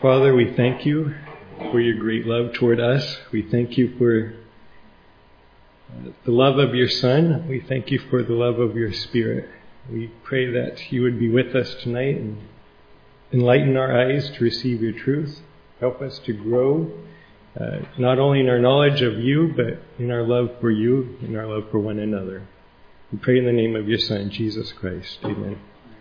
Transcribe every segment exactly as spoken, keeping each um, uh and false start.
Father, we thank you for your great love toward us. We thank you for the love of your Son. We thank you for the love of your Spirit. We pray that you would be with us tonight and enlighten our eyes to receive your truth. Help us to grow, uh, not only in our knowledge of you, but in our love for you and our love for one another. We pray in the name of your Son, Jesus Christ. Amen.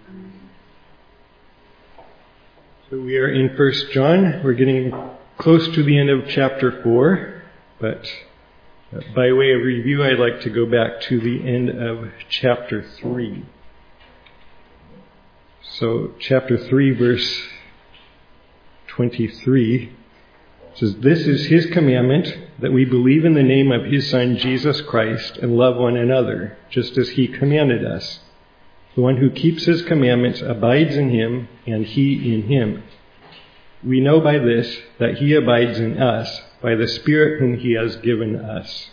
So we are in First John. We're getting close to the end of chapter four, but uh, by way of review, I'd like to go back to the end of chapter three. So chapter three, verse twenty-three says, "This is his commandment, that we believe in the name of his Son, Jesus Christ, and love one another, just as he commanded us. The one who keeps his commandments abides in him, and he in him. We know by this that he abides in us, by the Spirit whom he has given us."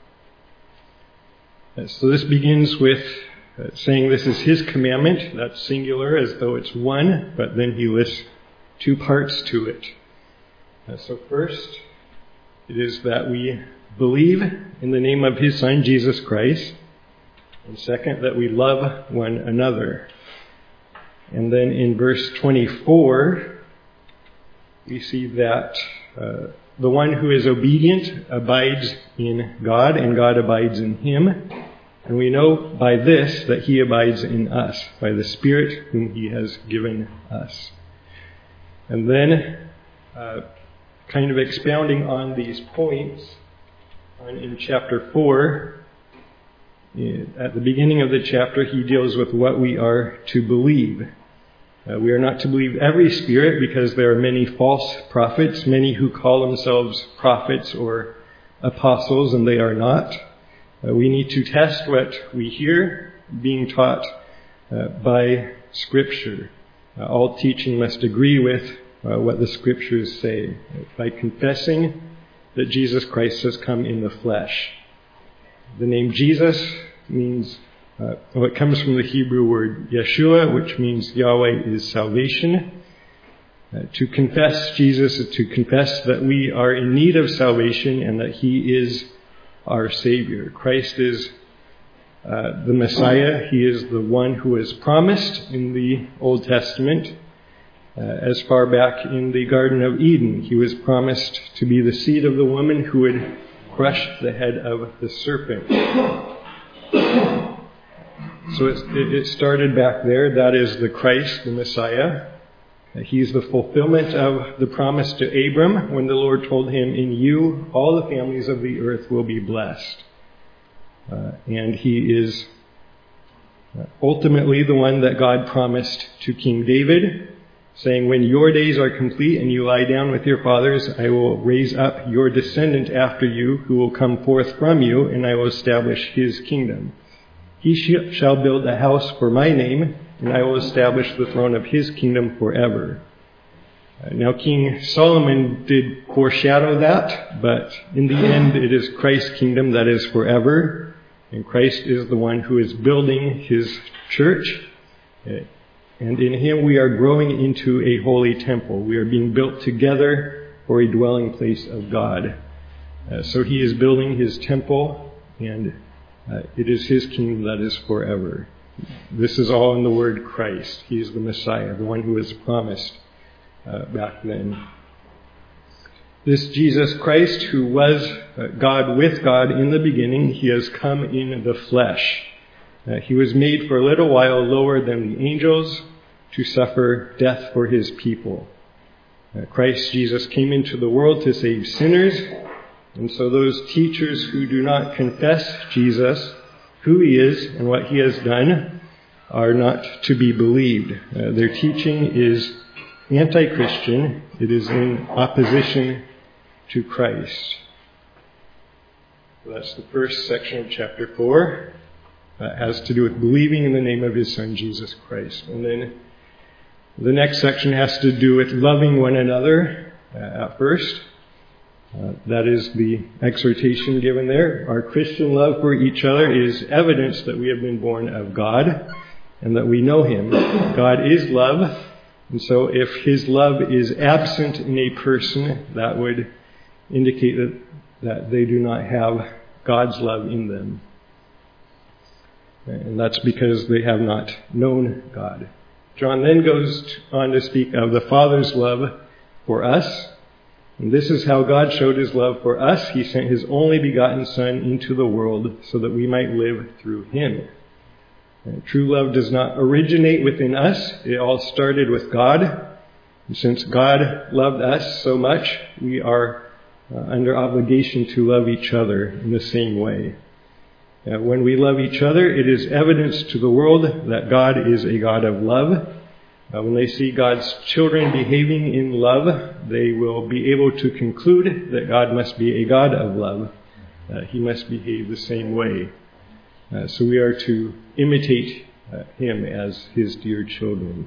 So this begins with uh, saying this is his commandment. That's singular, as though it's one, but then he lists two parts to it. Uh, so first, it is that we believe in the name of his Son, Jesus Christ. And second, that we love one another. And then in verse twenty-four, we see that uh, the one who is obedient abides in God, and God abides in him. And we know by this that he abides in us, by the Spirit whom he has given us. And then, uh, kind of expounding on these points, on, in chapter four, at the beginning of the chapter, he deals with what we are to believe. Uh, we are not to believe every spirit, because there are many false prophets, many who call themselves prophets or apostles, and they are not. Uh, we need to test what we hear being taught uh, by Scripture. Uh, all teaching must agree with uh, what the Scriptures say, by confessing that Jesus Christ has come in the flesh. The name Jesus means, uh, well, it comes from the Hebrew word Yeshua, which means Yahweh is salvation. Uh, to confess Jesus is to confess that we are in need of salvation and that he is our Savior. Christ is uh, the Messiah. He is the one who was promised in the Old Testament. Uh, as far back in the Garden of Eden, he was promised to be the seed of the woman who would crush the head of the serpent. So it, it started back there. That is the Christ, the Messiah. He's the fulfillment of the promise to Abram when the Lord told him, "In you all the families of the earth will be blessed." Uh, and he is ultimately the one that God promised to King David, saying, "When your days are complete and you lie down with your fathers, I will raise up your descendant after you, who will come forth from you, and I will establish his kingdom. He sh- shall build a house for my name, and I will establish the throne of his kingdom forever." Uh, now, King Solomon did foreshadow that, but in the end, it is Christ's kingdom that is forever, and Christ is the one who is building his church. Uh, And in him we are growing into a holy temple. We are being built together for a dwelling place of God. Uh, so he is building his temple, and uh, it is his kingdom that is forever. This is all in the word Christ. He is the Messiah, the one who was promised uh, back then. This Jesus Christ, who was uh, God with God in the beginning, he has come in the flesh. Uh, he was made for a little while lower than the angels to suffer death for his people. Uh, Christ Jesus came into the world to save sinners, and so those teachers who do not confess Jesus, who he is and what he has done, are not to be believed. Uh, their teaching is anti-Christian. It is in opposition to Christ. So that's the first section of chapter four. Uh, has to do with believing in the name of his Son, Jesus Christ. And then the next section has to do with loving one another uh, at first. Uh, that is the exhortation given there. Our Christian love for each other is evidence that we have been born of God and that we know him. God is love, And so if his love is absent in a person, that would indicate that, that they do not have God's love in them. And that's because they have not known God. John then goes on to speak of the Father's love for us. And this is how God showed his love for us. He sent his only begotten Son into the world so that we might live through him. And true love does not originate within us. It all started with God. And since God loved us so much, we are uh, under obligation to love each other in the same way. Uh, when we love each other, it is evidence to the world that God is a God of love. Uh, when they see God's children behaving in love, they will be able to conclude that God must be a God of love. Uh, he must behave the same way. Uh, so we are to imitate uh, him as his dear children.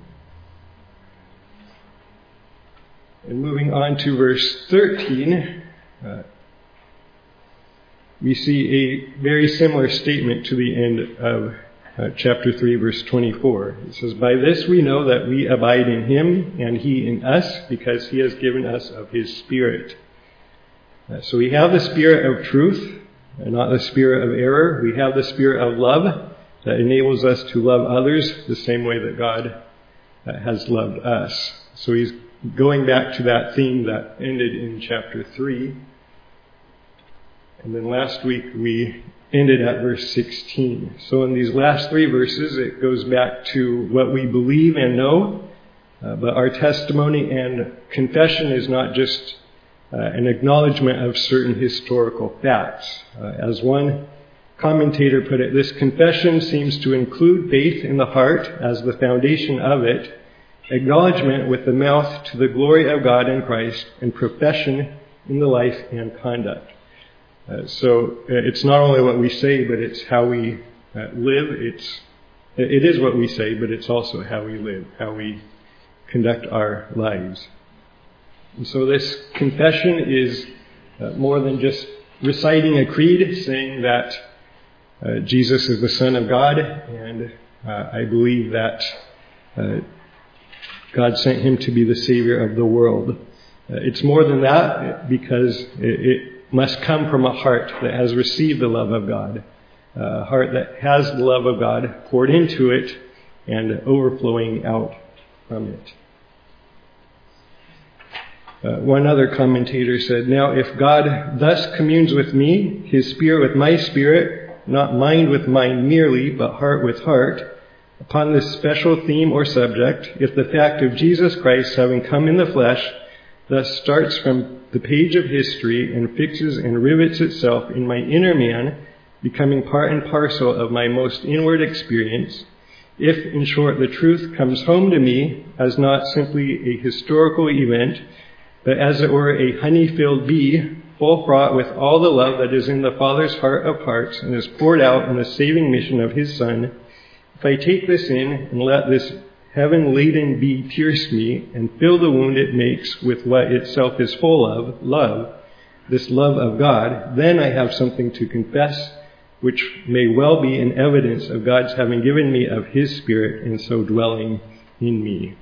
And moving on to verse thirteen, uh, we see a very similar statement to the end of uh, chapter three, verse twenty-four. It says, "By this we know that we abide in him and he in us, because he has given us of his Spirit." Uh, so we have the Spirit of truth, and not the spirit of error. We have the Spirit of love that enables us to love others the same way that God uh, has loved us. So he's going back to that theme that ended in chapter three. And then last week we ended at verse sixteen. So in these last three verses, it goes back to what we believe and know. Uh, but our testimony and confession is not just uh, an acknowledgement of certain historical facts. Uh, as one commentator put it, this confession seems to include faith in the heart as the foundation of it, acknowledgement with the mouth to the glory of God in Christ, and profession in the life and conduct. Uh, so uh, it's not only what we say, but it's how we uh, live. It's it is what we say, but it's also how we live, how we conduct our lives. And so this confession is uh, more than just reciting a creed, saying that uh, Jesus is the Son of God, and uh, I believe that uh, God sent him to be the Savior of the world. Uh, it's more than that, because it, it must come from a heart that has received the love of God, a heart that has the love of God poured into it and overflowing out from it. Uh, one other commentator said, "Now if God thus communes with me, his Spirit with my spirit, not mind with mind merely, but heart with heart, upon this special theme or subject, if the fact of Jesus Christ having come in the flesh thus starts from the page of history and fixes and rivets itself in my inner man, becoming part and parcel of my most inward experience, if, in short, the truth comes home to me as not simply a historical event, but as it were a honey-filled bee, full fraught with all the love that is in the Father's heart of hearts and is poured out in the saving mission of his Son, if I take this in and let this heaven-laden bee pierce me and fill the wound it makes with what itself is full of, love, this love of God, then I have something to confess, which may well be an evidence of God's having given me of his Spirit and so dwelling in me."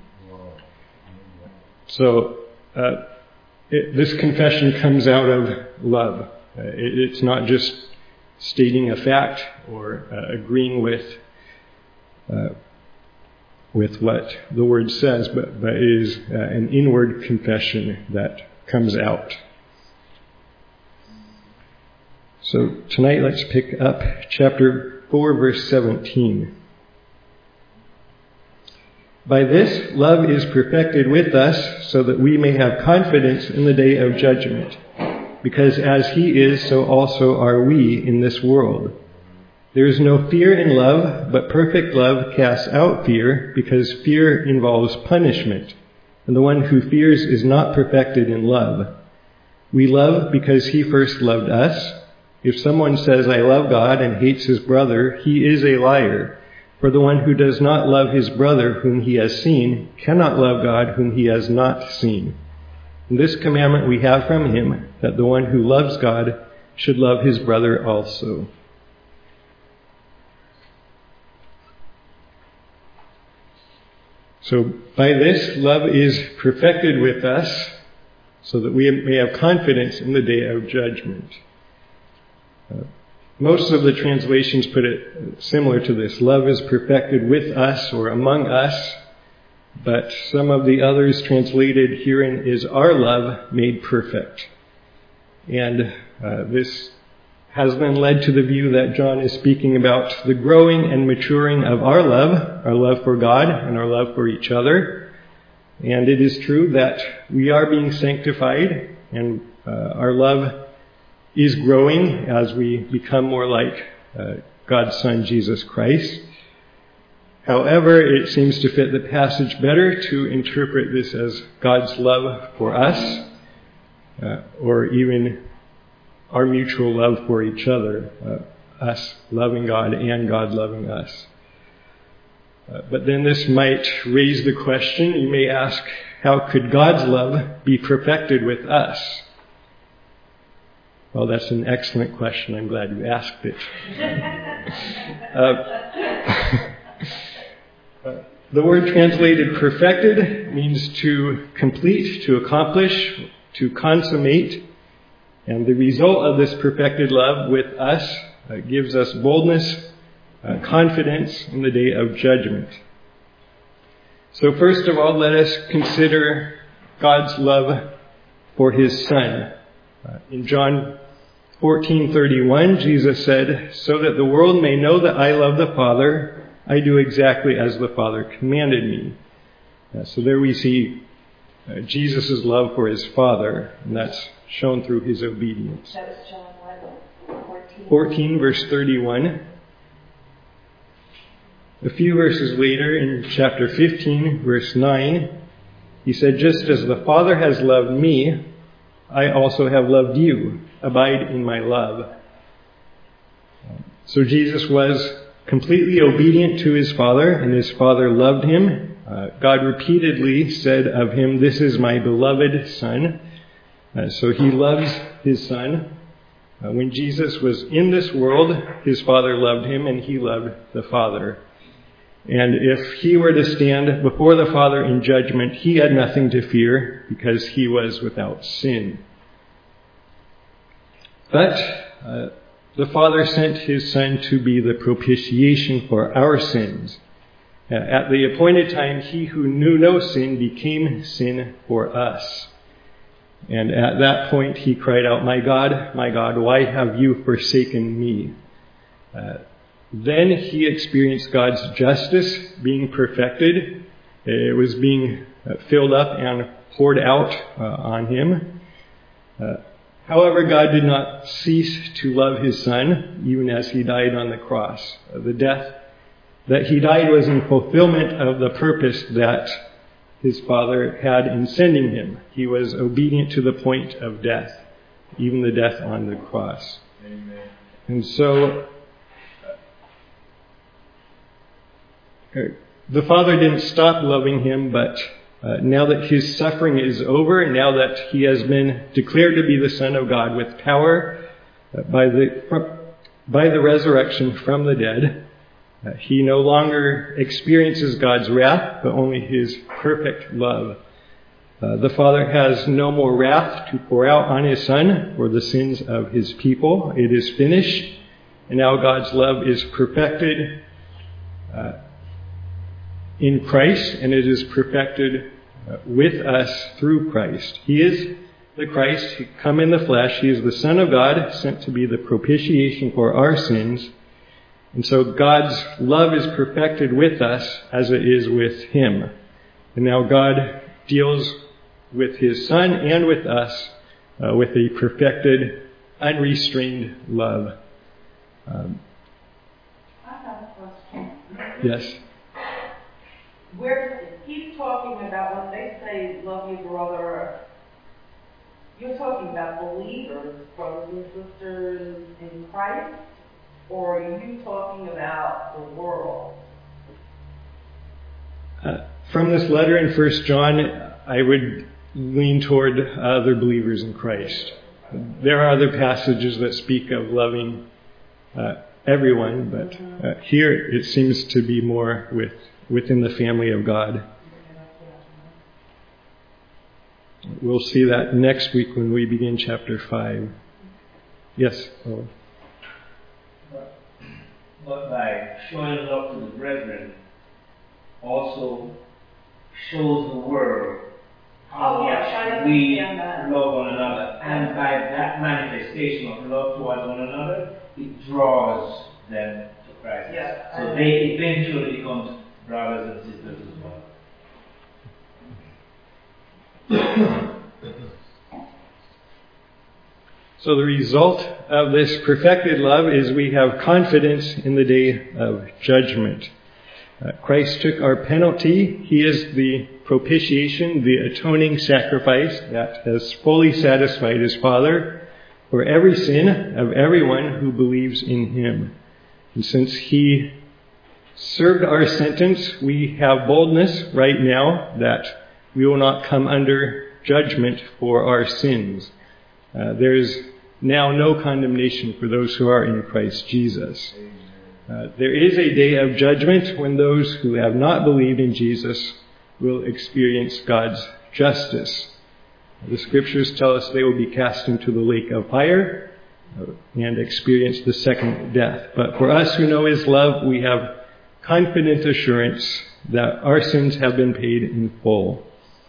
So uh, it, this confession comes out of love. Uh, it, it's not just stating a fact or uh, agreeing with uh, with what the Word says, but, but it is uh, an inward confession that comes out. So tonight let's pick up chapter four, verse seventeen. "By this love is perfected with us, so that we may have confidence in the day of judgment. Because as he is, so also are we in this world. There is no fear in love, but perfect love casts out fear, because fear involves punishment, and the one who fears is not perfected in love. We love because he first loved us. If someone says, 'I love God,' and hates his brother, he is a liar. For the one who does not love his brother whom he has seen cannot love God whom he has not seen. And this commandment we have from him, that the one who loves God should love his brother also." So by this, love is perfected with us so that we may have confidence in the day of judgment. Uh, most of the translations put it similar to this. Love is perfected with us or among us, but some of the others translated herein is our love made perfect. And uh, this has then led to the view that John is speaking about the growing and maturing of our love, our love for God and our love for each other. And it is true that we are being sanctified and uh, our love is growing as we become more like uh, God's Son, Jesus Christ. However, it seems to fit the passage better to interpret this as God's love for us, uh, or even our mutual love for each other, uh, us loving God and God loving us. Uh, but then this might raise the question, you may ask, how could God's love be perfected with us? Well, that's an excellent question. I'm glad you asked it. uh, uh, the word translated perfected means to complete, to accomplish, to consummate. And the result of this perfected love with us uh, gives us boldness, uh, confidence in the day of judgment. So first of all, let us consider God's love for His Son. Uh, in John fourteen thirty-one, Jesus said, "So that the world may know that I love the Father, I do exactly as the Father commanded me." Uh, so there we see uh, Jesus' love for His Father, and that's shown through His obedience. That was John fourteen. fourteen, verse thirty-one. A few verses later, in chapter fifteen, verse nine, He said, "Just as the Father has loved me, I also have loved you. Abide in my love." So Jesus was completely obedient to His Father, and His Father loved Him. Uh, God repeatedly said of Him, "This is my beloved Son." Uh, so He loves His Son. Uh, when Jesus was in this world, His Father loved Him and He loved the Father. And if He were to stand before the Father in judgment, He had nothing to fear because He was without sin. But uh, the Father sent His Son to be the propitiation for our sins. Uh, at the appointed time, He who knew no sin became sin for us. And at that point, He cried out, "My God, my God, why have you forsaken me?" Uh, then He experienced God's justice being perfected. It was being filled up and poured out uh, on Him. Uh, however, God did not cease to love His Son, even as He died on the cross. Uh, the death that He died was in fulfillment of the purpose that His Father had in sending Him. He was obedient to the point of death, even the death on the cross. Amen. And so uh, the Father didn't stop loving Him, but uh, now that His suffering is over, now that He has been declared to be the Son of God with power uh, by the by the resurrection from the dead, Uh, he no longer experiences God's wrath, but only His perfect love. Uh, the Father has no more wrath to pour out on His Son for the sins of His people. It is finished, and now God's love is perfected uh, in Christ, and it is perfected uh, with us through Christ. He is the Christ, He come in the flesh. He is the Son of God, sent to be the propitiation for our sins. And so God's love is perfected with us as it is with Him. And now God deals with His Son and with us uh, with a perfected, unrestrained love. Um, I have a question. yes? Where He's talking about when they say love your brother, you're talking about believers, brothers and sisters in Christ? Or are you talking about the world? Uh, from this letter in First John, I would lean toward other believers in Christ. There are other passages that speak of loving uh, everyone, but uh, here it seems to be more with within the family of God. We'll see that next week when we begin chapter five. Yes? Oh. But, but by showing love to the brethren also shows the world how Oh, yeah, much we that. love one another. And by that manifestation of love towards one another, it draws them to Christ. Yeah, so they eventually become brothers and sisters as well. So the result of this perfected love is we have confidence in the day of judgment. Uh, Christ took our penalty. He is the propitiation, the atoning sacrifice that has fully satisfied His Father for every sin of everyone who believes in Him. And since He served our sentence, we have boldness right now that we will not come under judgment for our sins. Uh, there is now no condemnation for those who are in Christ Jesus. Uh, there is a day of judgment when those who have not believed in Jesus will experience God's justice. The Scriptures tell us they will be cast into the lake of fire uh, and experience the second death. But for us who know His love, we have confident assurance that our sins have been paid in full.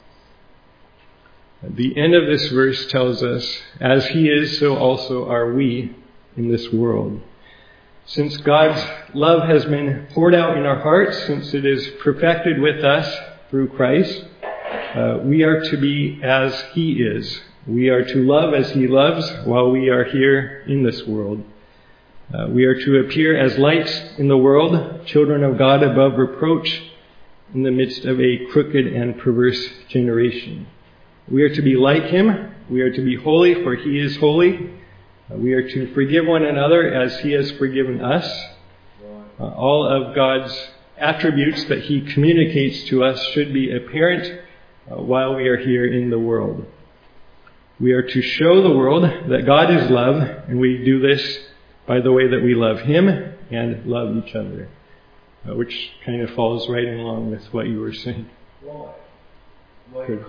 The end of this verse tells us, as He is, so also are we in this world. Since God's love has been poured out in our hearts, since it is perfected with us through Christ, uh, we are to be as He is. We are to love as He loves while we are here in this world. Uh, we are to appear as lights in the world, children of God above reproach in the midst of a crooked and perverse generation. We are to be like Him. We are to be holy, for He is holy. Uh, we are to forgive one another as He has forgiven us. Uh, all of God's attributes that He communicates to us should be apparent uh, while we are here in the world. We are to show the world that God is love, and we do this by the way that we love Him and love each other, uh, which kind of falls right in along with what you were saying. Why? Like, Good.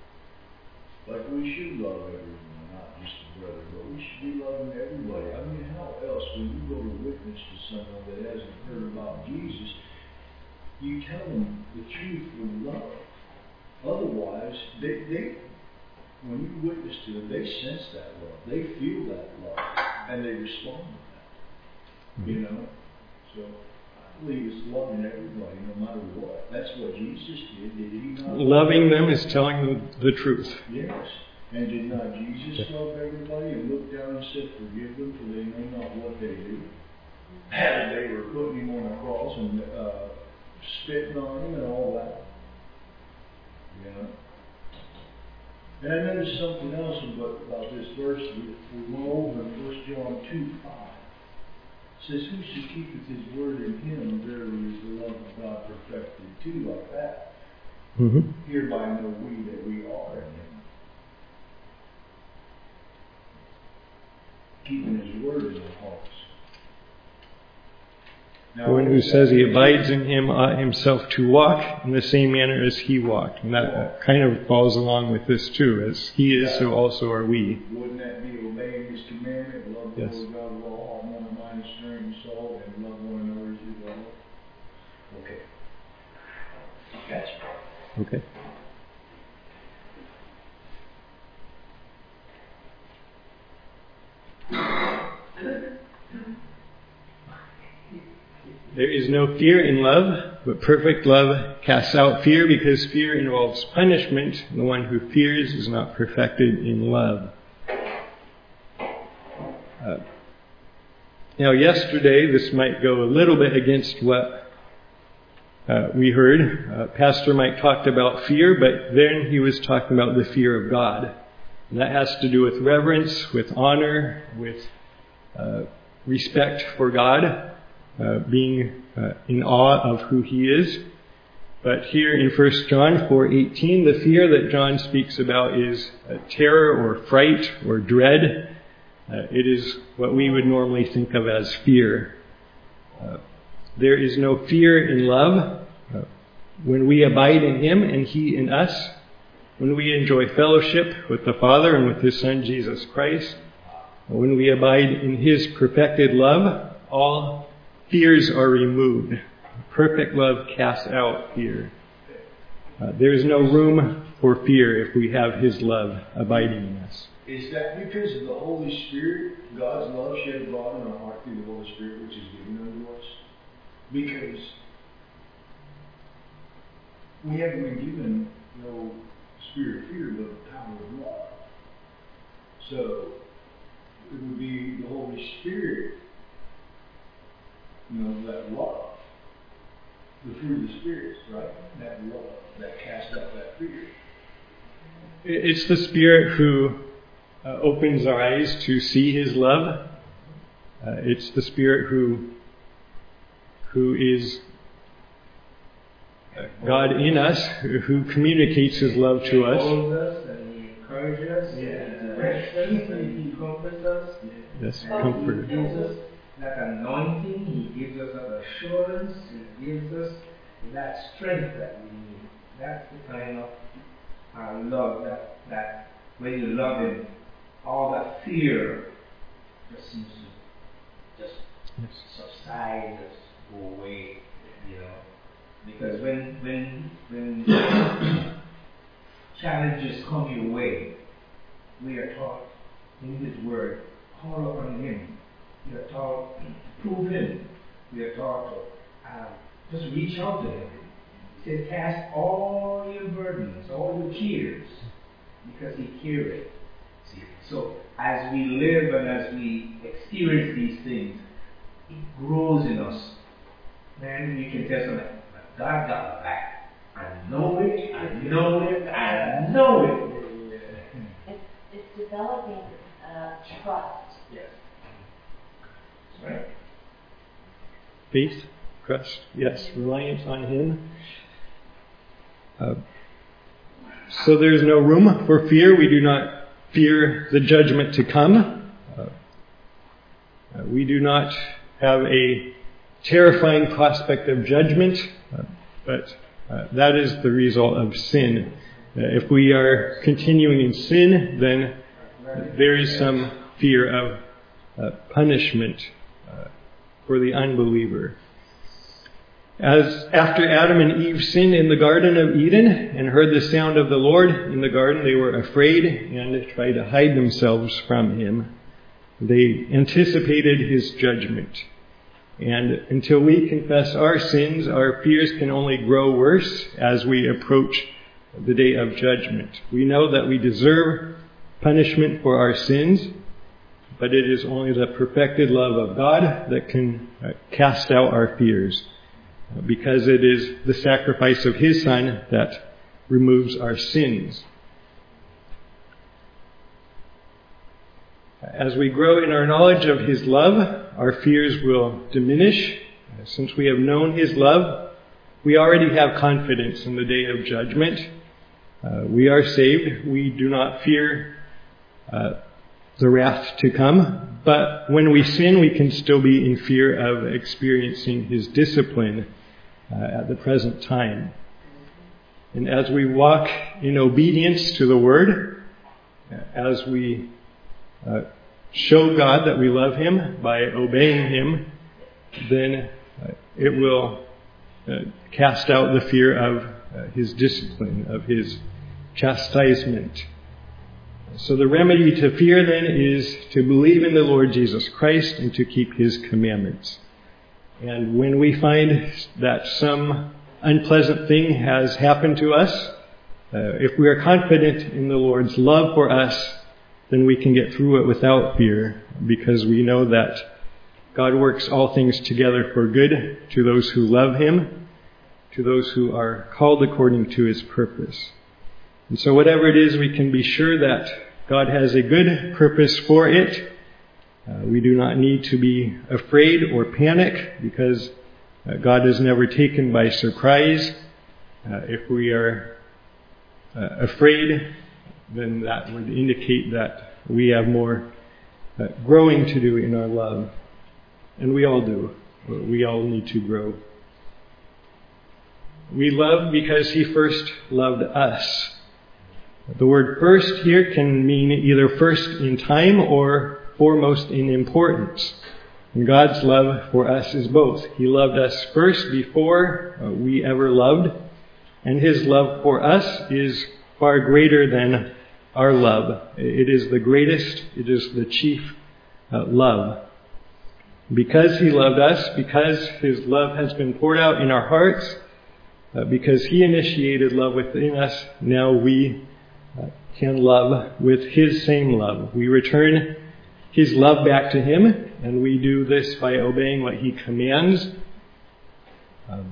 like we should love everyone, not just the brother, but we should be loving everybody. I mean, how else, when you go to witness to someone that hasn't heard about Jesus, you tell them the truth with love. Otherwise, they, they when you witness to them, they sense that love. They feel that love. And they respond to that. Mm-hmm. You know? So, I believe it's loving everybody, no matter what. That's what Jesus did. Did He not? Loving them is telling them the truth. Yes. And did not Jesus love everybody and look down and said, forgive them, for they know not what they do? And they were putting Him on a cross and uh, spitting on Him and all that. You know? And I noticed something else about, about this verse we, we went over in First John two five. It says, who should keepeth His word in Him, verily is the love of God perfected too, like that. Mm-hmm. Hereby know we that we are in Him. Keeping His word in our hearts. The one who says he abides in Him ought himself to walk in the same manner as He walked. And that kind of falls along with this too. As He is, so also are we. Wouldn't that be obeying His commandment? Love the Yes. Lord God with all heart, mind, mind, strength, and soul, and love one another as you love. Okay. Gotcha. Okay. There is no fear in love, but perfect love casts out fear, because fear involves punishment. And the one who fears is not perfected in love. Uh, now, yesterday, this might go a little bit against what uh, we heard. Uh, Pastor Mike talked about fear, but then he was talking about the fear of God. And that has to do with reverence, with honor, with uh, respect for God. Uh, being uh, in awe of who He is. But here in First John four eighteen, the fear that John speaks about is uh, terror or fright or dread. Uh, it is what we would normally think of as fear. Uh, there is no fear in love. Uh, when we abide in Him and He in us, when we enjoy fellowship with the Father and with His Son, Jesus Christ, when we abide in His perfected love, all fears are removed. Perfect love casts out fear. Uh, there is no room for fear if we have His love abiding in us. Is that because of the Holy Spirit, God's love shed abroad in our heart through the Holy Spirit, which is given unto us? Because we haven't been given no spirit of fear, but the power of love. So it would be the Holy Spirit, you know, that love, the fruit of the Spirit, right? That love that casts out that fear. It's the Spirit who uh, opens our eyes to see His love. Uh, it's the Spirit who who is uh, God in us, who communicates His love to us. He holds us and He encourages us, yeah. and directs us, and He comforts us. Yes, And comfort. He gives us that anointing, He gives us that assurance, He gives us that strength that we need. That's the kind of uh, love that, that when you love Him, all that fear just seems to just Yes. subside, just go away, you know. Because when when when challenges come your way, we are taught in His Word, call upon Him. We are taught to prove Him. We are taught to uh, just reach out to Him. He said, cast all your burdens, all your cares, because He careth. See, so as we live and as we experience these things, it grows in us. Then we can tell someone, God got my back. I know it, I know it, I know it. It's, it's developing uh, trust. Yes. Right? Faith, trust, yes, reliance on Him. Uh, so there's no room for fear. We do not fear the judgment to come. Uh, uh, we do not have a terrifying prospect of judgment, uh, but uh, that is the result of sin. Uh, if we are continuing in sin, then uh, there is some fear of uh, punishment uh, for the unbeliever. As after Adam and Eve sinned in the Garden of Eden and heard the sound of the Lord in the garden, they were afraid and tried to hide themselves from Him. They anticipated His judgment. And until we confess our sins, our fears can only grow worse as we approach the day of judgment. We know that we deserve punishment for our sins, but it is only the perfected love of God that can cast out our fears, because it is the sacrifice of His Son that removes our sins. As we grow in our knowledge of His love, our fears will diminish. Since we have known His love, we already have confidence in the day of judgment. Uh, we are saved. We do not fear uh, the wrath to come. But when we sin, we can still be in fear of experiencing His discipline uh, at the present time. And as we walk in obedience to the Word, as we Uh, show God that we love Him by obeying Him, then uh, it will uh, cast out the fear of uh, His discipline, of His chastisement. So the remedy to fear then is to believe in the Lord Jesus Christ and to keep His commandments. And when we find that some unpleasant thing has happened to us, uh, if we are confident in the Lord's love for us, then we can get through it without fear, because we know that God works all things together for good to those who love Him, to those who are called according to His purpose. And so whatever it is, we can be sure that God has a good purpose for it. Uh, we do not need to be afraid or panic, because uh, God is never taken by surprise. Uh, if we are uh, afraid, then that would indicate that we have more uh, growing to do in our love. And we all do. We all need to grow. We love because He first loved us. The word first here can mean either first in time or foremost in importance. And God's love for us is both. He loved us first before uh, we ever loved, and His love for us is far greater than our love. It is the greatest, it is the chief uh, love. Because He loved us, because His love has been poured out in our hearts, uh, because He initiated love within us, now we uh, can love with His same love. We return His love back to Him, and we do this by obeying what He commands. Um,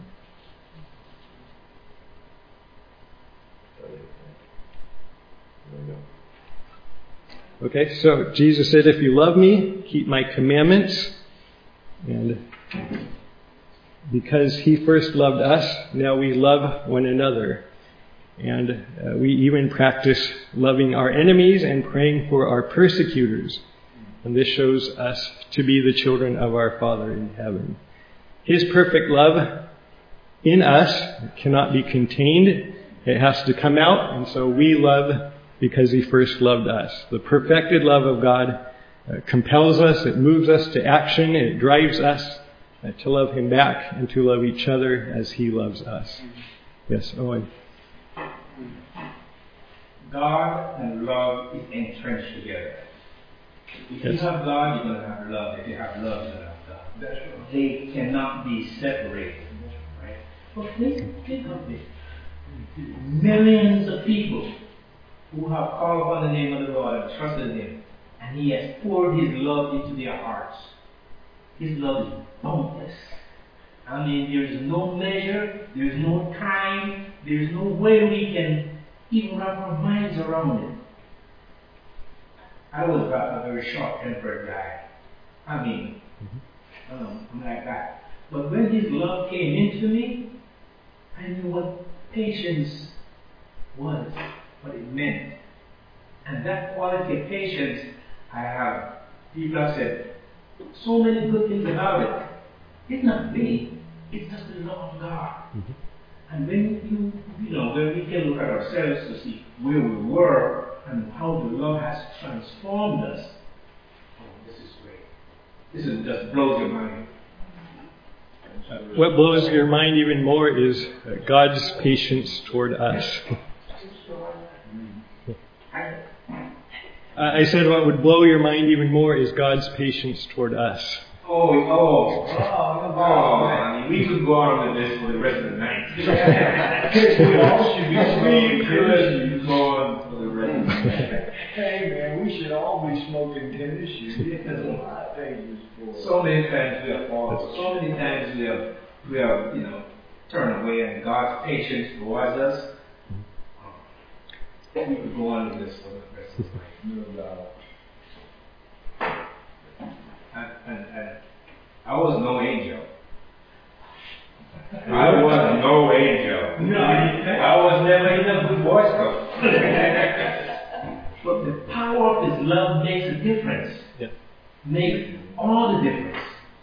okay, so Jesus said, if you love me, keep my commandments. And because He first loved us, now we love one another. And uh, we even practice loving our enemies and praying for our persecutors. And this shows us to be the children of our Father in heaven. His perfect love in us cannot be contained. It has to come out. And so we love because He first loved us. The perfected love of God uh, compels us. It moves us to action. It drives us uh, to love Him back and to love each other as He loves us. Yes, Owen. God and love is entrenched together. If Yes. you have God, you're going to have love. If you have love, you're going to have God. That's right. They cannot be separated. Right? But think, think of it. Millions of people who have called upon the name of the Lord and trusted Him, and He has poured His love into their hearts. His love is boundless. I mean, there is no measure, there is no time, there is no way we can even wrap our minds around it. I was a very short-tempered guy. I mean, mm-hmm. um, I'm like that. But when His love came into me, I knew what patience was, what it meant. And that quality of patience, I have, people have said, so many good things about it. It's not me, it's just the love of God. Mm-hmm. And when you, you know, when we can look at ourselves to see where we were and how the love has transformed us, oh, this is great. This is just blows your mind. What blows your mind even more is God's patience toward us. I said what would blow your mind even more is God's patience toward us. Oh, oh, oh, oh, man. We could go on with this for the rest of the night. We all should be smoking tennis shoes on for the rest of the night. Hey, man, we should all be smoking tennis shoes. That's what I think is for. So many times we have fallen. So many times we have, we have, you know, turned away, and God's patience towards us. We could go on with this for the rest of the night. No doubt. And, and, and I was no angel. I was no angel. No, I was never in a good Boy Scout. But the power of His love makes a difference. Yeah. Makes all the difference.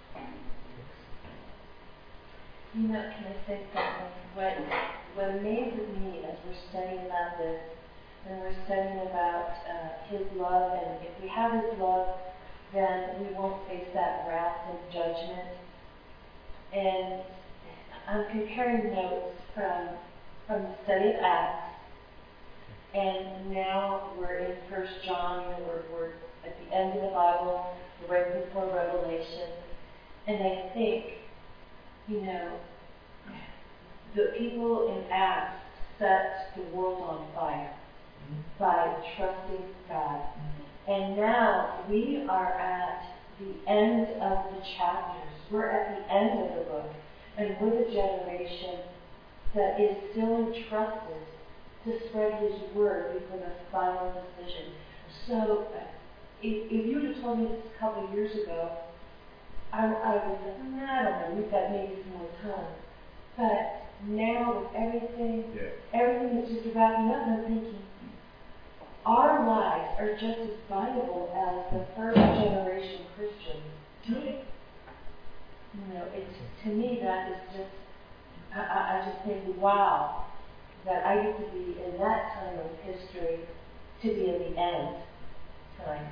You know, can I say something? What, what amazes me as we're studying about this, and we're studying about uh, His love, and if we have His love, then we won't face that wrath and judgment. And I'm comparing notes from from the study of Acts, and now we're in First John, and we're, we're at the end of the Bible, right before Revelation. And I think, you know, the people in Acts set the world on fire by trusting God. And now we are at the end of the chapters. We're at the end of the book. And we're the generation that is still entrusted to spread His word before the final decision. So, if, if you would have told me this a couple of years ago, I, I would have said, I don't know, we've got maybe some more time. But now with everything, Yeah. everything is just wrapping up, and I'm thinking, our lives are just as valuable as the first generation Christians. You know, it's, to me that is just, I, I, I just think, wow, that I get to be in that time of history to be in the end time.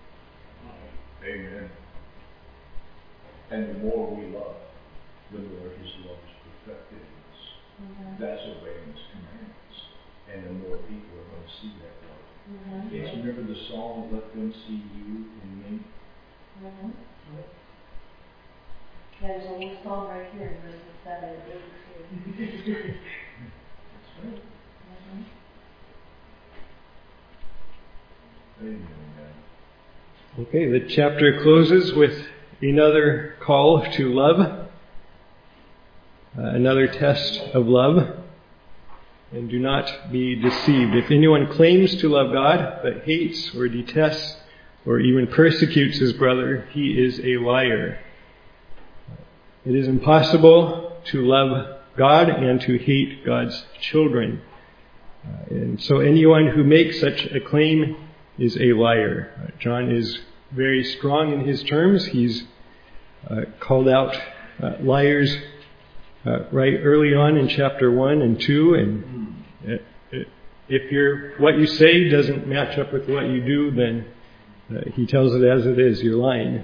Amen. And the more we love, the more His love is perfected in us. Mm-hmm. That's obeying His commandments. And the more people are going to see that love. Mm-hmm. Yes, remember the song, Let Them See You in Me? Mm-hmm. Yeah, there's a little song right here in verses seven and eight too. That's right. Mm-hmm. Amen. Okay, the chapter closes with another call to love, uh, another test of love. And do not be deceived. If anyone claims to love God, but hates or detests or even persecutes his brother, he is a liar. It is impossible to love God and to hate God's children. Uh, and so anyone who makes such a claim is a liar. Uh, John is very strong in his terms. He's uh, called out uh, liars Uh, right early on in chapter one and two, and it, it, if you're, what you say doesn't match up with what you do, then uh, he tells it as it is, you're lying.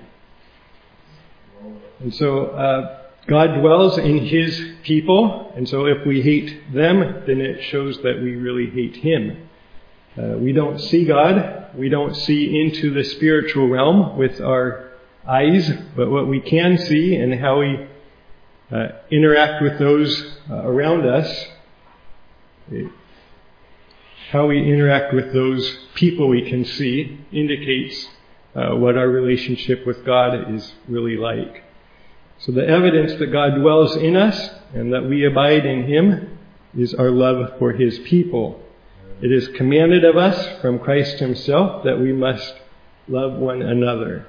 And so uh, God dwells in His people, and so if we hate them, then it shows that we really hate Him. Uh, we don't see God, we don't see into the spiritual realm with our eyes, but what we can see and how we Uh, interact with those uh, around us, it, how we interact with those people we can see indicates uh, what our relationship with God is really like. So the evidence that God dwells in us and that we abide in Him is our love for His people. It is commanded of us from Christ Himself that we must love one another.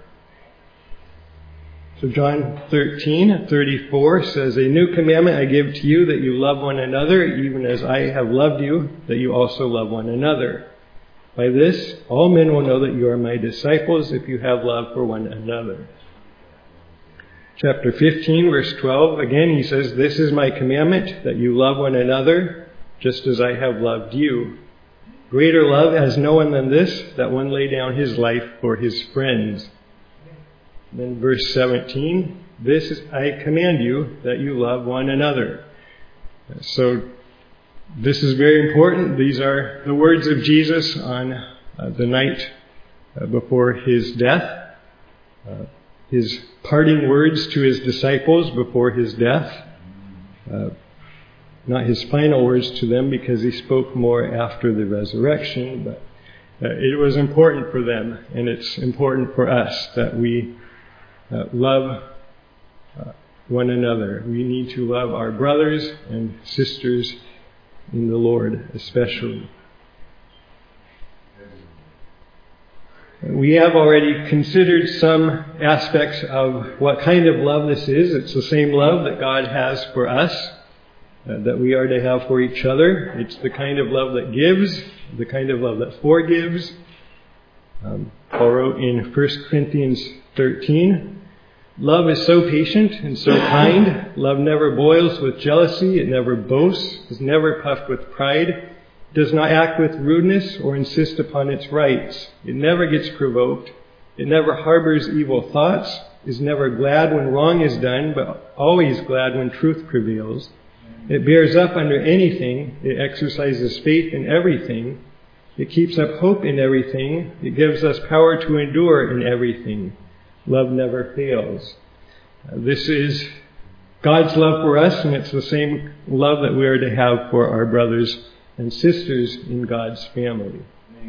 So John thirteen thirty-four says, "A new commandment I give to you, that you love one another, even as I have loved you, that you also love one another. By this, all men will know that you are my disciples, if you have love for one another." Chapter fifteen, verse twelve, again he says, "This is my commandment, that you love one another, just as I have loved you. Greater love has no one than this, that one lay down his life for his friends." Then verse seventeen, "This is, I command you, that you love one another." So this is very important. These are the words of Jesus on uh, the night uh, before His death. Uh, his parting words to His disciples before His death. Uh, not His final words to them, because He spoke more after the resurrection, but uh, it was important for them, and it's important for us that we Uh, love uh, one another. We need to love our brothers and sisters in the Lord, especially. We have already considered some aspects of what kind of love this is. It's the same love that God has for us, uh, that we are to have for each other. It's the kind of love that gives, the kind of love that forgives. Um, Paul wrote in First Corinthians thirteen, "Love is so patient and so kind. Love never boils with jealousy. It never boasts, is never puffed with pride, does not act with rudeness or insist upon its rights. It never gets provoked. It never harbors evil thoughts, is never glad when wrong is done, but always glad when truth prevails. It bears up under anything. It exercises faith in everything. It keeps up hope in everything. It gives us power to endure in everything. Love never fails." Uh, this is God's love for us, and it's the same love that we are to have for our brothers and sisters in God's family.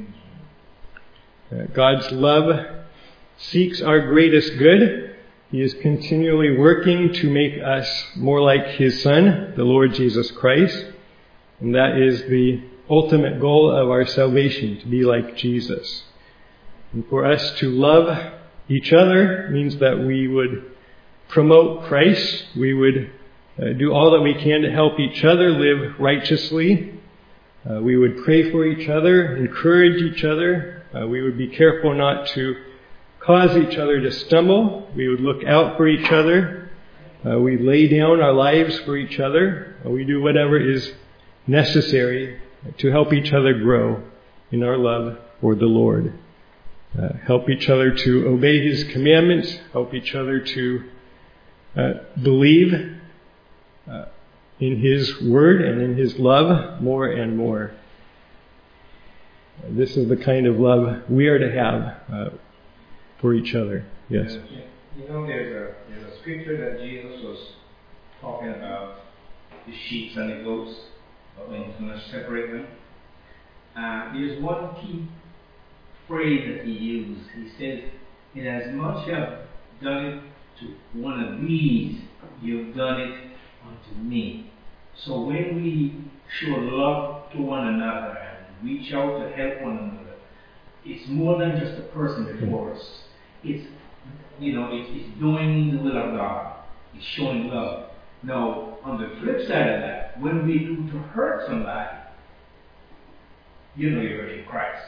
Uh, God's love seeks our greatest good. He is continually working to make us more like His Son, the Lord Jesus Christ, and that is the ultimate goal of our salvation, to be like Jesus. And for us to love each other means that we would promote Christ. We would uh, do all that we can to help each other live righteously. Uh, we would pray for each other, encourage each other. Uh, we would be careful not to cause each other to stumble. We would look out for each other. Uh, we lay down our lives for each other. Uh, we do whatever is necessary to help each other grow in our love for the Lord. Uh, help each other to obey His commandments, help each other to uh, believe uh, in His Word and in His love more and more. Uh, this is the kind of love we are to have uh, for each other. Yes. Yeah. You know, there's a there's a scripture that Jesus was talking about the sheep and the goats when He's going to separate them. Uh, there's one key phrase that He used. He says, "Inasmuch you have done it to one of these, you've done it unto me." So when we show love to one another and reach out to help one another, it's more than just the person before us. It's, you know, it's, it's doing the will of God. It's showing love. Now, on the flip side of that, when we do to hurt somebody, you know you're hurting Christ.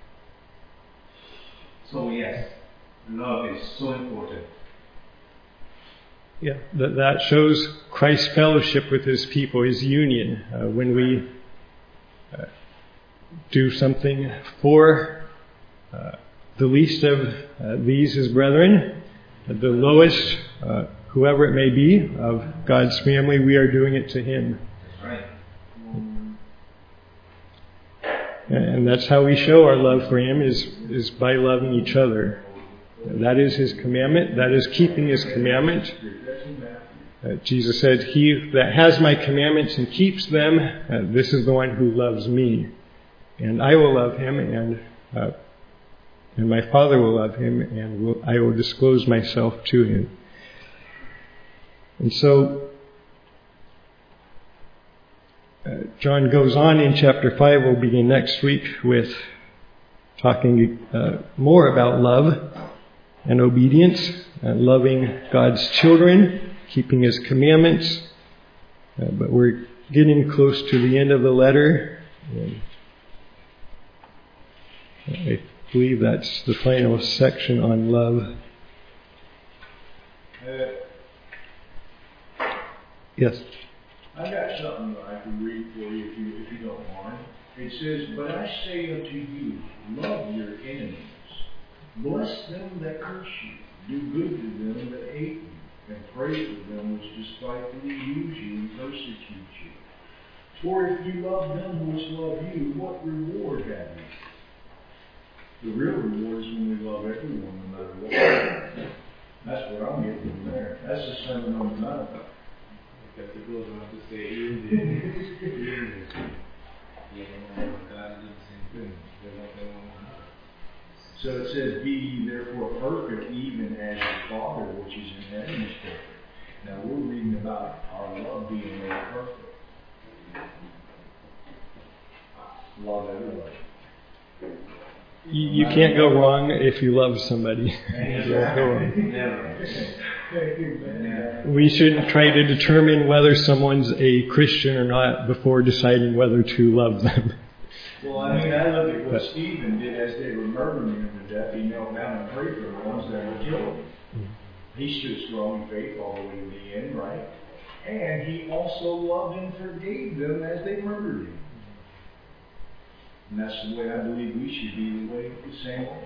So yes, love is so important. Yeah, that, that shows Christ's fellowship with His people, His union. Uh, when we uh, do something for uh, the least of uh, these, His brethren, uh, the lowest, uh, whoever it may be, of God's family, we are doing it to Him. Right. And that's how we show our love for Him, is, is by loving each other. That is His commandment. That is keeping His commandment. Uh, Jesus said, "He that has my commandments and keeps them, uh, this is the one who loves me. And I will love him, and uh, and my Father will love him, and will, I will disclose myself to him." And so uh, John goes on in chapter five. We'll begin next week with talking uh, more about love and obedience, and loving God's children, keeping His commandments. Uh, but we're getting close to the end of the letter. And I believe that's the final section on love. Uh, Yes. I got something I can read for you if you if you don't mind. It says, "But I say unto you, love your enemies. Bless them that curse you. Do good to them that hate you. And pray for them which despitefully use you and persecute you. For if you love them which love you, what reward have you?" The real reward is when we love everyone, no matter what. That's what I'm getting from there. That's the Sermon on the Mount. Because it goes on to say, even the enemies, you know, God does the same thing. They love their one another. So it says, "Be ye therefore perfect, even as your Father which is in heaven is perfect." Now we're reading about our love being made perfect. Love everybody. You, you can't go wrong if you love somebody. You can't go wrong. Never. We shouldn't try to determine whether someone's a Christian or not before deciding whether to love them. Well, I mean, I look at what Stephen did as they were murdering him to death. He knelt down and prayed for the ones that were killed him. He stood strong in faith all the way to the end, right? And he also loved and forgave them as they murdered him. And that's the way I believe we should be, the way, the same way.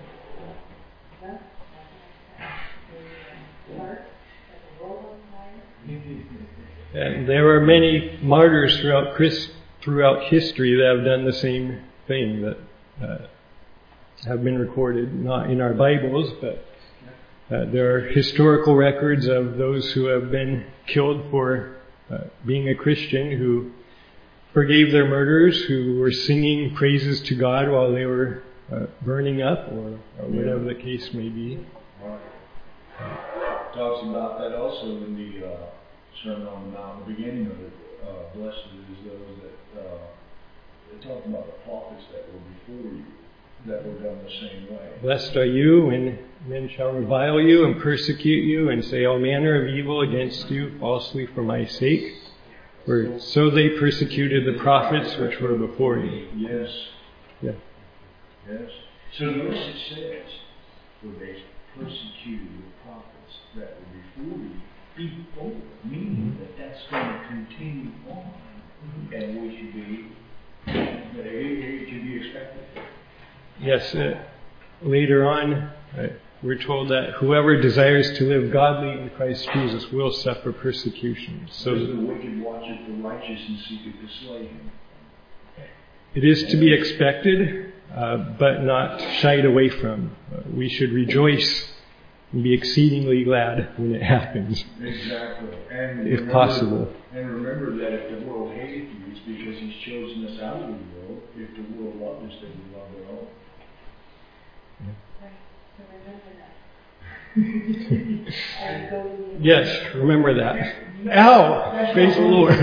And there are many martyrs throughout Chris, throughout history that have done the same thing, that uh, have been recorded, not in our Bibles, but uh, there are historical records of those who have been killed for uh, being a Christian, who forgave their murderers, who were singing praises to God while they were uh, burning up, or, or whatever the case may be. Right. Talks about that also in the uh, Sermon on the Mount, the beginning of it. Uh, blessed is those that, uh, they talk about the prophets that were before you, that were done the same way. Blessed are you when men shall revile you and persecute you and say all manner of evil against you falsely for my sake. For so they persecuted the prophets which were before you. Yes. Yeah. Yes. So notice it says, for they persecuted the prophets that were before you, even over, meaning that that's going to continue on And we should be, it, it should be expected. Yes, uh, later on, uh, we're told that whoever desires to live godly in Christ Jesus will suffer persecution. So the wicked watcheth the righteous and seeketh to slay him. It is to be expected, uh, but not shied away from. Uh, we should rejoice and be exceedingly glad when it happens. Exactly. And if remember, possible. And remember that if the world hateth you, it's because He's chosen us out of the world. If the world loved us, then we love their own. Yes, remember that. Ow! Praise the Lord.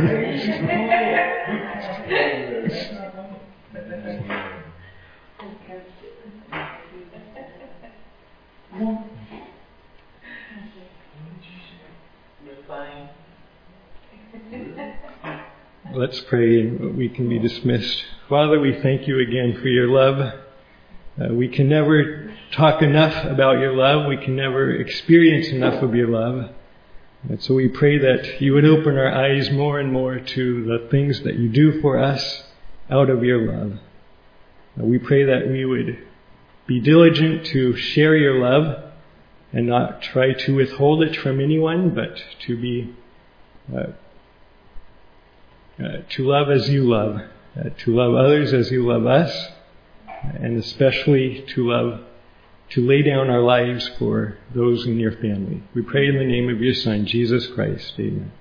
Let's pray and we can be dismissed. Father, we thank you again for your love. Uh, we can never talk enough about your love. We can never experience enough of your love. And so we pray that you would open our eyes more and more to the things that you do for us out of your love. Uh, we pray that we would be diligent to share your love and not try to withhold it from anyone, but to be uh, uh, to love as you love, uh, to love others as you love us, and especially to love, to lay down our lives for those in your family. We pray in the name of your Son, Jesus Christ. Amen.